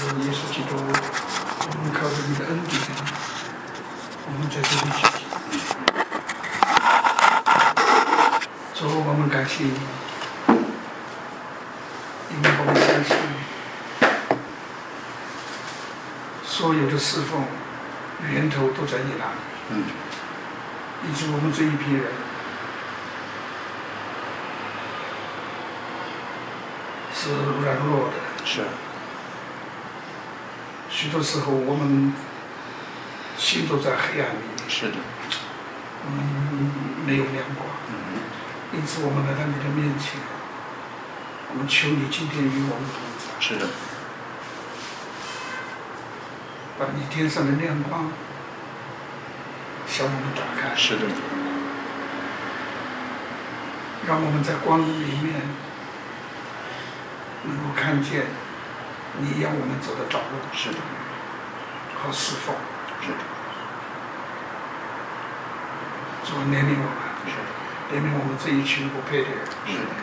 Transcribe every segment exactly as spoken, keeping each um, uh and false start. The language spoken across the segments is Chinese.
主耶稣基督，我们靠着你的恩典，我们在这里聚集。主，我们感谢你，因为我们相信所有的侍奉源头都在你那里。 嗯。 因此，我们这一批人是软弱的。 是。 许多时候，我们心都在黑暗里面。 是的。 我们没有亮光。 嗯。因此，我们来到你的面前，我们求你今天与我们同在。 是的。 把你天上的亮光向我们打开。 是的。 让我们在光里面能够看见你让我们走的道路。 是的。 和侍奉。 是的。 主怜悯我们。 是的。 怜悯我们这一群不配的人。 是的。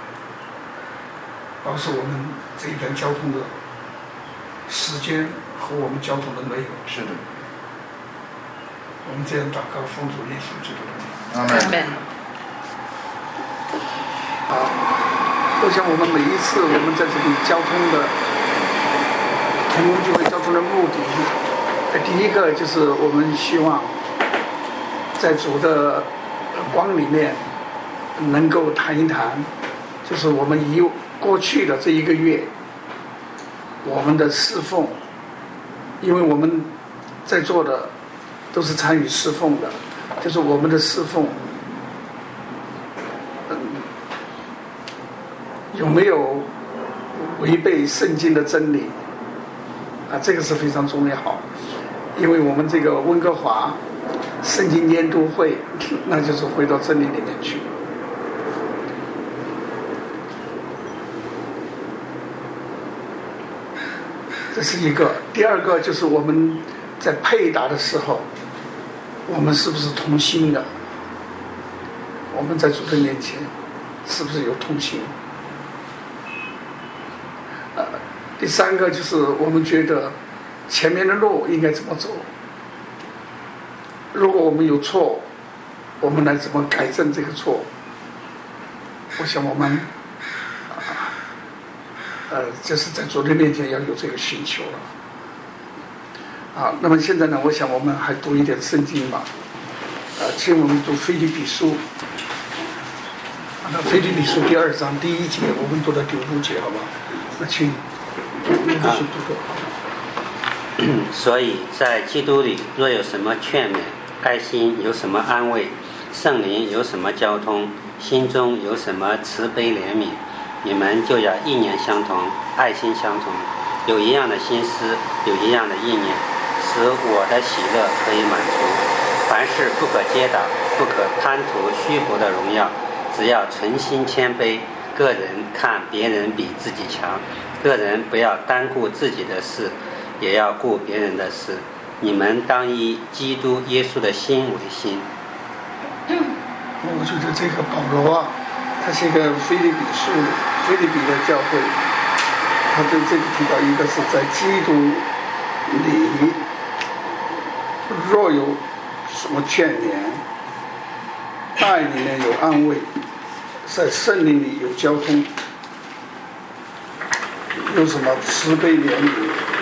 保守我们这一段交通的时间和我们交通的内容。 是的。 我们这样祷告，奉主耶稣基督的名。 阿门。 好，我想我们每一次我们在这里交通的同工聚会交通的目的，第一个就是我们希望在主的光里面能够谈一谈，就是我们以过去的这一个月我们的侍奉，因为我们在座的都是参与侍奉的，就是我们的侍奉有没有违背圣经的真理啊？这个是非常重要，因为我们这个温哥华圣经研读会，那就是回到真理里面去。这是一个。第二个就是我们在配搭的时候，我们是不是同心的？我们在主的面前是不是有同心？呃，第三个就是我们觉得前面的路应该怎么走，如果我们有错，我们来怎么改正这个错？我想我们呃，就是在主的面前要有这个需求了。好，那么现在呢，我想我们还读一点圣经吧。呃，请我们读腓立比书。那腓立比书第二章第一节，我们读到第五节，好吧？那请你们去读读。 所以在基督里，若有什么劝勉，爱心有什么安慰，圣灵有什么交通，心中有什么慈悲怜悯，你们就要意念相同，爱心相同，有一样的心思，有一样的意念，使我的喜乐可以满足。凡事不可结党，不可贪图虚浮的荣耀，只要存心谦卑，个人看别人比自己强，个人不要单顾自己的事，也要顾别人的事。你们当以基督耶稣的心为心。 我觉得这个保罗啊，他是一个腓立比书腓立比的教会，他对这里提到一个是在基督里，若有什么劝勉，爱里面有安慰，在圣灵里有交通，有什么慈悲怜悯，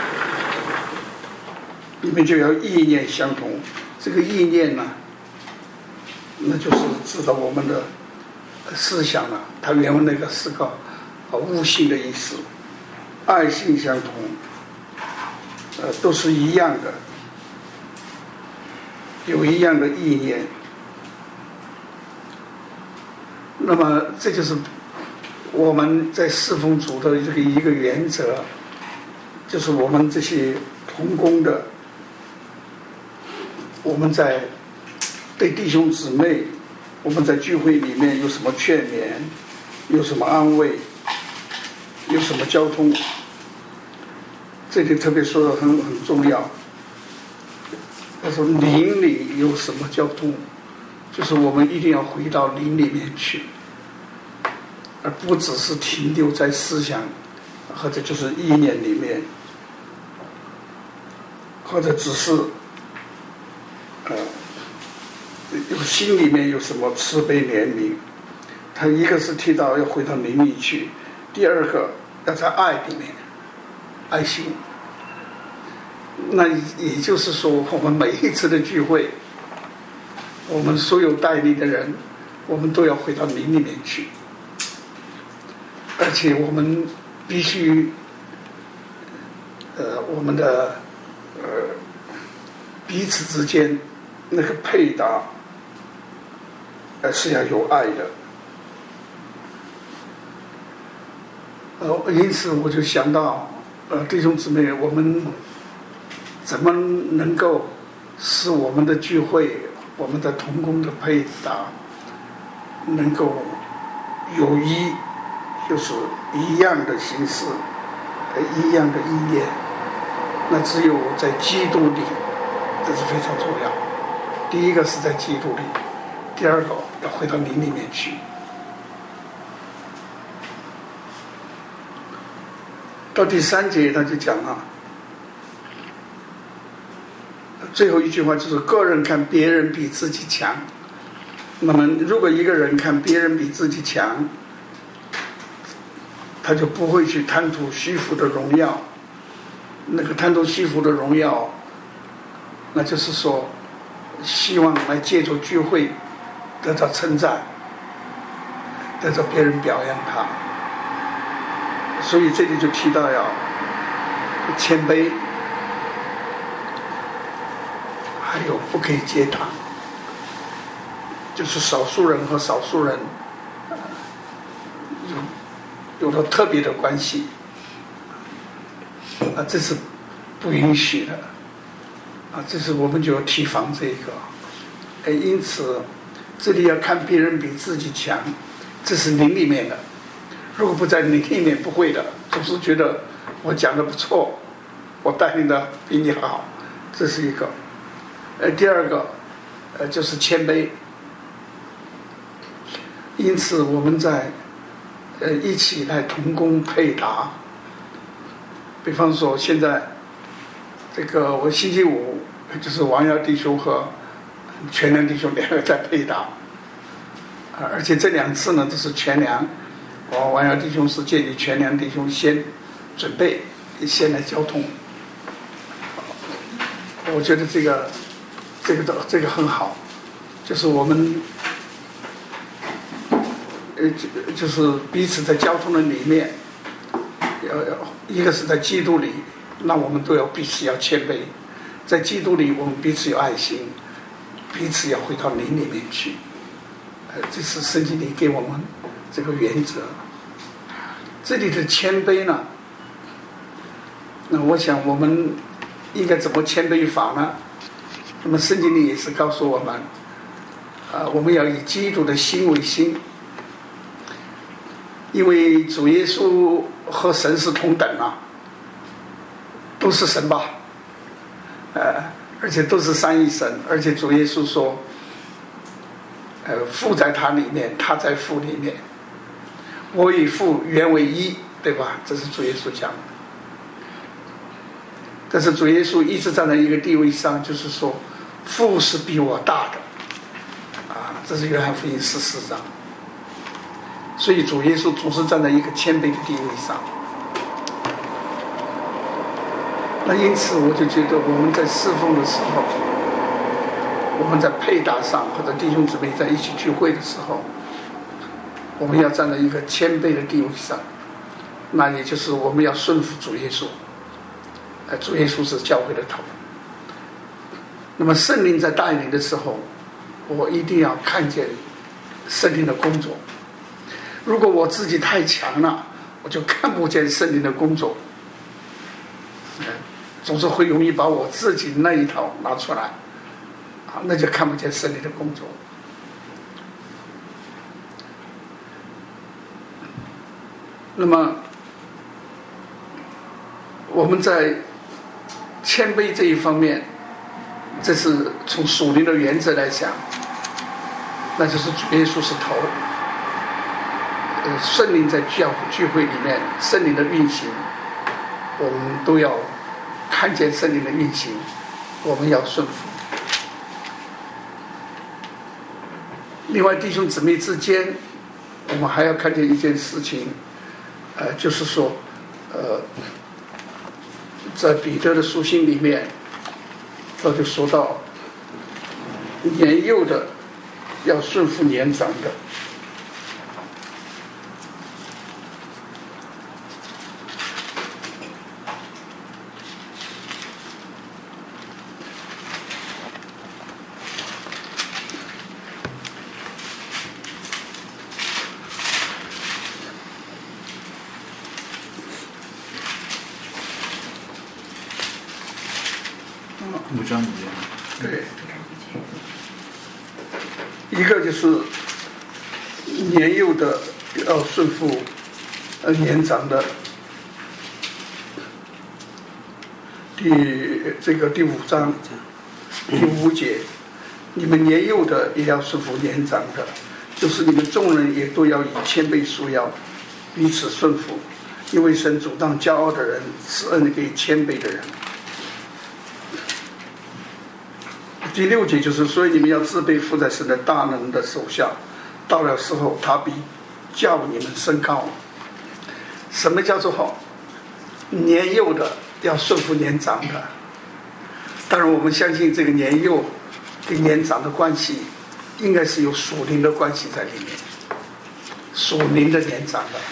你们就要意念相同。这个意念呢，那就是指导我们的思想了。它原文那个是个悟性的意思，爱心相同，呃，都是一样的，有一样的意念。那么这就是我们在侍奉主的这个一个原则，就是我们这些同工的，我们在对弟兄姊妹，我们在聚会里面有什么劝勉，有什么安慰，有什么交通，这里特别说的很很重要。他说灵里有什么交通，就是我们一定要回到灵里面去，而不只是停留在思想或者就是意念里面。 或者只是呃有心里面有什么慈悲怜悯。他一个是提到要回到灵里去，第二个要在爱里面，爱心。那也就是说，我们每一次的聚会，我们所有带领的人，我们都要回到灵里面去，而且我们必须呃我们的呃彼此之间那个配搭呃是要有爱的。呃，因此我就想到，呃，弟兄姊妹，我们怎么能够使我们的聚会、我们的同工的配搭能够有一，就是一样的形式、一样的意念？那只有在基督里，这是非常重要。第一个是在基督里，第二个要回到灵里面去。到第三节他就讲了，最后一句话就是个人看别人比自己强。那么如果一个人看别人比自己强，他就不会去贪图虚浮的荣耀。那个贪图虚浮的荣耀，那就是说希望来借助聚会得到称赞，得到别人表扬他。所以这里就提到要谦卑，还有不可以结党，就是少数人和少数人有有了特别的关系啊，这是不允许的啊，这是我们就要提防这个。哎，因此这里要看别人比自己强，这是灵里面的。如果不在灵里面，不会的，总是觉得我讲的不错，我带领的比你好，这是一个。呃，第二个，呃，就是谦卑。因此，我们在呃一起来同工配搭。比方说，现在这个我星期五就是王耀弟兄和全良弟兄两个在配搭，啊，而且这两次呢都是全良。我王耀弟兄是建议全良弟兄先准备，先来交通。我觉得这个这个这个很好，就是我们呃就就是彼此在交通的里面，要要一个是在基督里，那我们都要彼此要谦卑，在基督里我们彼此有爱心，彼此要回到灵里面去。呃，这是圣经里给我们这个原则。这里的谦卑呢，那我想我们应该怎么谦卑法呢？那么圣经里也是告诉我们，啊、呃，我们要以基督的心为心，因为主耶稣和神是同等啊，都是神吧，呃，而且都是三一神，而且主耶稣说，呃，父在他里面，他在父里面。我与父原为一，对吧？这是主耶稣讲的。但是主耶稣一直站在一个地位上，就是说父是比我大的啊，这是约翰福音十四章。所以主耶稣总是站在一个谦卑的地位上。那因此我就觉得我们在侍奉的时候，我们在配搭上，或者弟兄姊妹在一起聚会的时候，我们要站在一个谦卑的地位上，那也就是我们要顺服主耶稣。呃，主耶稣是教会的头。那么圣灵在带领的时候，我一定要看见圣灵的工作。如果我自己太强了，我就看不见圣灵的工作，呃，总是会容易把我自己那一套拿出来，啊，那就看不见圣灵的工作。那么我们在谦卑这一方面，这是从属灵的原则来讲，那就是主耶稣是头，呃，圣灵在教聚会里面，圣灵的运行，我们都要看见圣灵的运行， 我们要顺服。另外，弟兄姊妹之间，我们还要看见一件事情，呃，就是说，呃，在彼得的书信里面，他就说到，年幼的要顺服年长的。 五章五节， 对，一个就是年幼的要顺服呃年长的，第这个第五章第五节，你们年幼的也要顺服年长的，就是你们众人也都要以谦卑束腰，彼此顺服，因为神阻挡骄傲的人，施恩给谦卑的人。第六节就是，所以你们要自卑，伏在神的大能的手下，到了时候，他必叫你们升高。什么叫做好？年幼的要顺服年长的。当然，我们相信这个年幼跟年长的关系，应该是有属灵的关系在里面，属灵的年长的。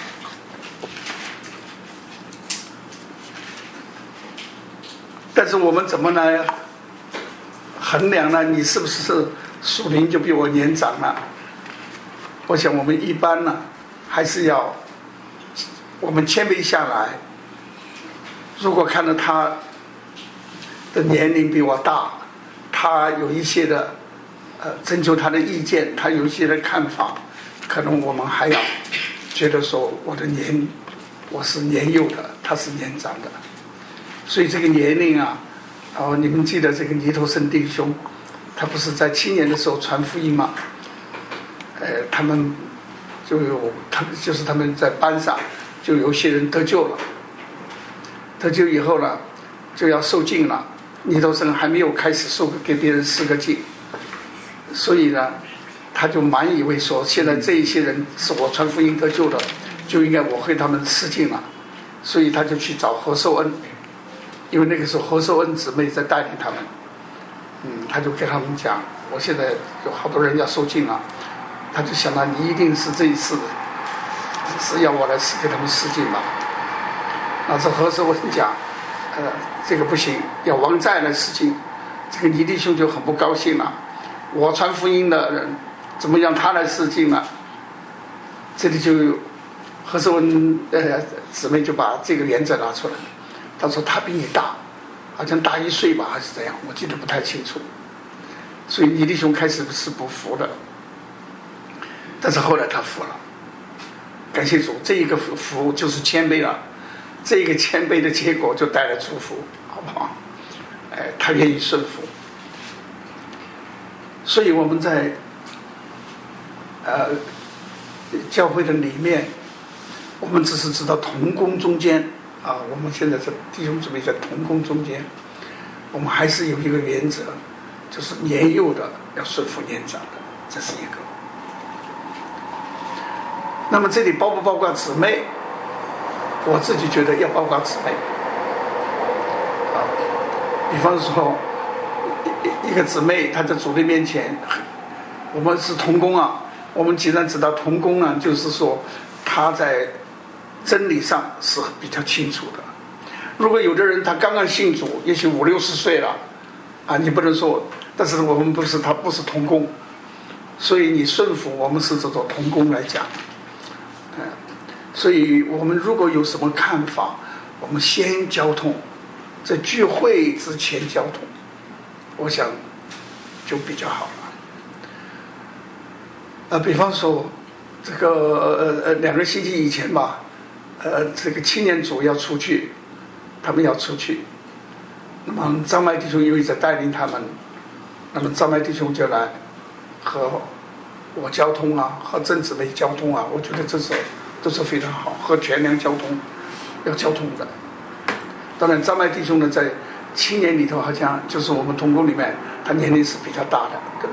但是我们怎么来衡量呢？你是不是属灵就比我年长了？我想我们一般呢，还是要我们谦卑下来。如果看到他的年龄比我大，他有一些的呃征求他的意见，他有一些的看法，可能我们还要觉得说我的年我是年幼的，他是年长的。所以这个年龄啊，哦，你们记得这个尼头生弟兄，他不是在青年的时候传福音吗？呃，他们就有，他们就是他们在班上就有些人得救了，得救以后呢，就要受浸了。尼头生还没有开始受给别人施个浸，所以呢，他就满以为说，现在这一些人是我传福音得救的，就应该我为他们施浸了，所以他就去找何寿恩。因为那个时候何寿恩姊妹在带领他们，嗯，他就跟他们讲，我现在有好多人要受浸了，他就想到你一定是这一次是要我来给他们施浸吧。那这何寿恩讲，呃，这个不行，要王在来施浸。这个尼弟兄就很不高兴了，我传福音的人怎么让他来施浸呢？这里就何寿恩呃姊妹就把这个连着拿出来。他说他比你大，好像大一岁吧，还是怎样，我记得不太清楚。所以尼弟兄开始是不服的，但是后来他服了。感谢主，这一个服就是谦卑了，这个谦卑的结果就带来祝福，好不好？哎，他愿意顺服。所以我们在呃教会的里面，我们只是知道同工中间。啊，我们现在在弟兄姊妹在同工中间，我们还是有一个原则，就是年幼的要顺服年长的，这是一个。那么这里包不包括姊妹？我自己觉得要包括姊妹。啊，比方说一一个姊妹，她在主的面前，我们是同工啊。我们既然知道同工呢，就是说她在真理上是比较清楚的。如果有的人他刚刚信主，也许五六十岁了，啊，你不能说，但是我们不是，他不是同工，所以你顺服我们是这种同工来讲，嗯、呃，所以我们如果有什么看法，我们先交通，在聚会之前交通，我想就比较好了。呃，比方说这个呃呃两个星期以前吧。呃，这个青年组要出去，他们要出去。那么张麦弟兄因为在带领他们，那么张麦弟兄就来和我交通啊，和郑姊妹交通啊，我觉得这是都是非常好，和全良交通要交通的。当然，张麦弟兄呢，在青年里头好像就是我们同工里面，他年龄是比较大的，对不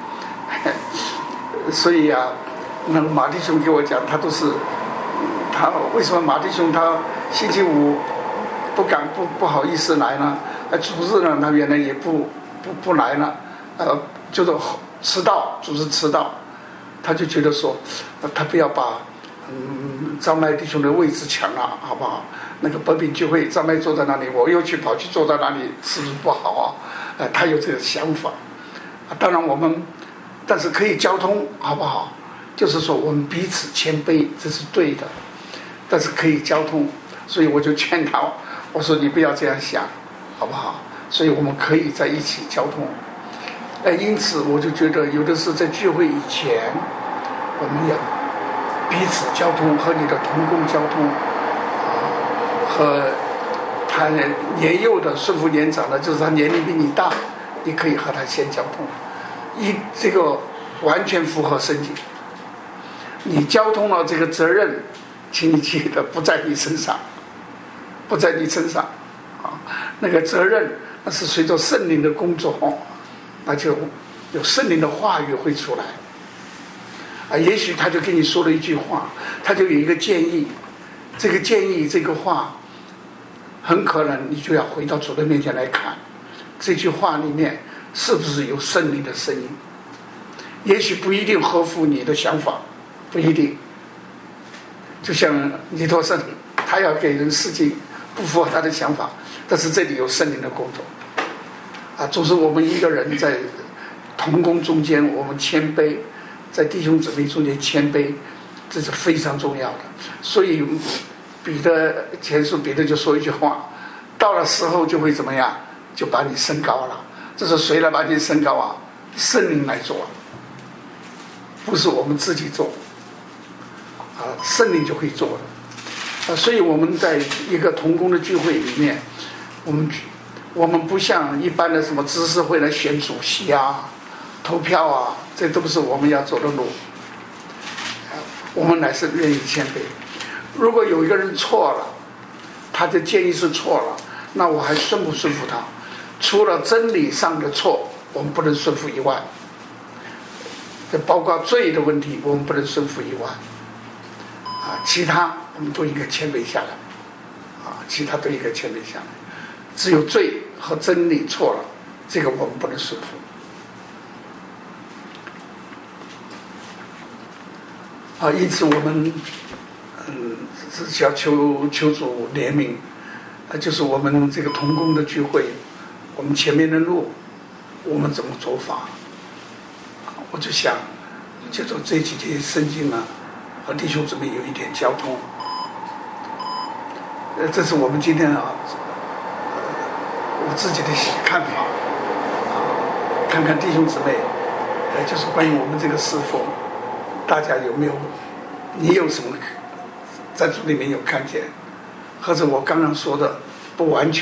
对？所以啊，那个马弟兄给我讲，他都是他为什么马弟兄他星期五不敢不不好意思来呢？呃，主日呢，他原来也不不不来了，呃，就是迟到，主日迟到，他就觉得说，呃、他不要把嗯张麦弟兄的位置抢了，好不好？那个本品聚会，张麦坐在那里，我又去跑去坐在那里，是不是不好啊？呃，他有这个想法。啊，当然我们，但是可以交通，好不好？就是说我们彼此谦卑，这是对的。但是可以交通，所以我就劝他，我说你不要这样想，好不好？所以我们可以在一起交通。呃，因此我就觉得，有的是在聚会以前，我们要彼此交通，和你的同工交通。和他年幼的顺服年长的，就是他年龄比你大，你可以和他先交通，一这个完全符合圣经。你交通了这个责任，请你记得不在你身上，不在你身上啊，那个责任那是随着圣灵的工作，那就有圣灵的话语会出来啊。也许他就跟你说了一句话，他就有一个建议，这个建议这个话。很可能你就要回到主的面前来看，这句话里面是不是有圣灵的声音？也许不一定合乎你的想法，不一定。就像尼托生，他要给人事情不符合他的想法，但是这里有圣灵的工作。啊，总是我们一个人在同工中间，我们谦卑，在弟兄姊妹中间谦卑，这是非常重要的。所以。彼得前书，彼得就说一句话，到了时候就会怎么样，就把你升高了。这是谁来把你升高啊？圣灵来做，不是我们自己做啊，圣灵就会做的啊。所以我们在一个同工的聚会里面，我们我们不像一般的什么知识会来选主席啊、投票啊，这都不是我们要走的路。我们乃是愿意谦卑。如果有一个人错了，他的建议是错了，那我还顺不顺服他？除了真理上的错，我们不能顺服以外，这包括罪的问题，我们不能顺服以外，啊，其他我们都应该谦卑下来，啊，其他都应该谦卑下来。只有罪和真理错了，这个我们不能顺服。啊，因此我们。嗯，是要求求主怜悯，呃，就是我们这个同工的聚会，我们前面的路，我们怎么走法？我就想，就说这几节圣经啊，和弟兄姊妹有一点交通。呃，这是我们今天啊，呃，我自己的看法啊，看看弟兄姊妹，呃，就是关于我们这个侍奉，大家有没有，你有什么？在主里面有看见，或者我刚刚说的不完全。